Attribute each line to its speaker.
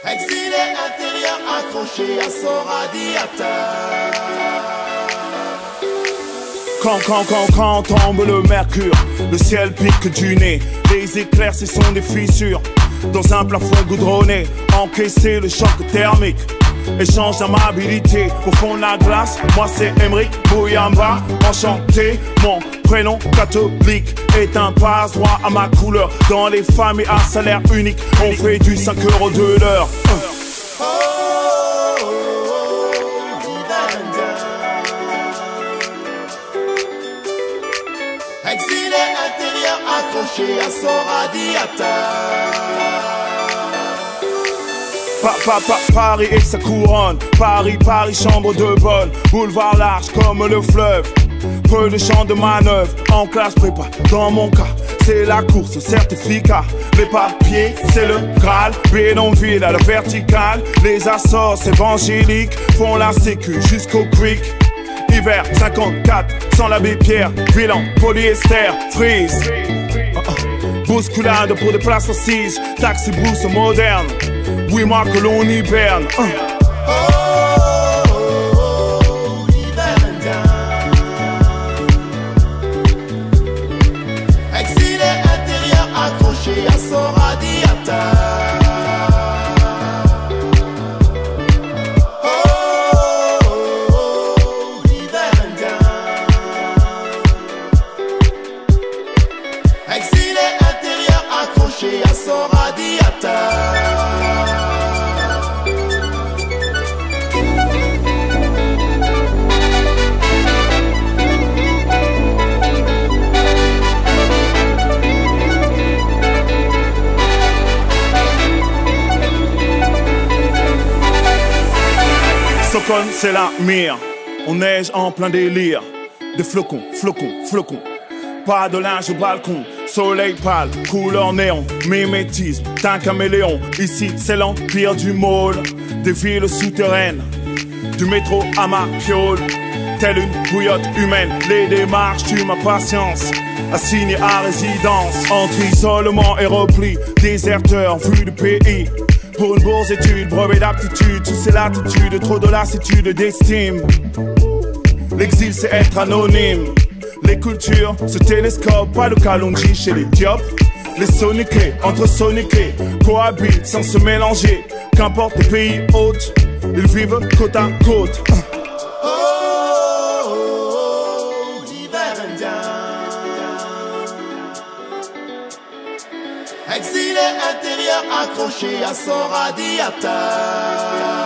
Speaker 1: Exilé intérieur accroché à son radiateur.
Speaker 2: Quand tombe le mercure, le ciel pique du nez. Les éclairs, ce sont des fissures dans un plafond goudronné. Encaisser le choc thermique, échange d'amabilité au fond de la glace. Moi c'est Emric Bouyamba, enchanté. Mon prénom catholique est un passe-droit à ma couleur. Dans les familles à salaire unique, on fait du 5 € de l'heure.
Speaker 1: Exilé intérieur accroché à son radiateur.
Speaker 2: Paris et sa couronne, Paris, chambre de bonne. Boulevard large comme le fleuve, peu de champs de manœuvre. En classe prépa, dans mon cas, c'est la course au certificat. Les papiers, c'est le Graal, bidonville à la verticale. Les assorts évangéliques font la sécu jusqu'au creek. Hiver 54, sans l'abbé Pierre, bilan polyester, freeze. Bousculade pour des places assises, taxi brousse moderne. Oui, moi que l'on hiberne.
Speaker 1: Exilé intérieur accroché à son radiateur. Exilé intérieur accroché à son radiateur.
Speaker 2: Stockholm, c'est la mire. On neige en plein délire. Des flocons, pas de linge au balcon. Soleil pâle, couleur néon. Mimétisme, d'un caméléon. Ici, c'est l'empire du môle. Des villes souterraines, du métro à ma piole. Telle une bouillotte humaine, les démarches tuent ma patience. Assigné à résidence, entre isolement et repli. Déserteur, vu du pays. Pour une bourse étude, brevet d'aptitude. Sous ces latitudes, trop de lassitude d'estime. L'exil c'est être anonyme. Les cultures se télescopent, pas de Kalonji chez les Diop. Les soniqués, entre soniqués, cohabitent sans se mélanger. Qu'importe les pays hôtes, ils vivent côte à côte.
Speaker 1: L'hiver indien. Exilé intérieur accroché à son radiateur.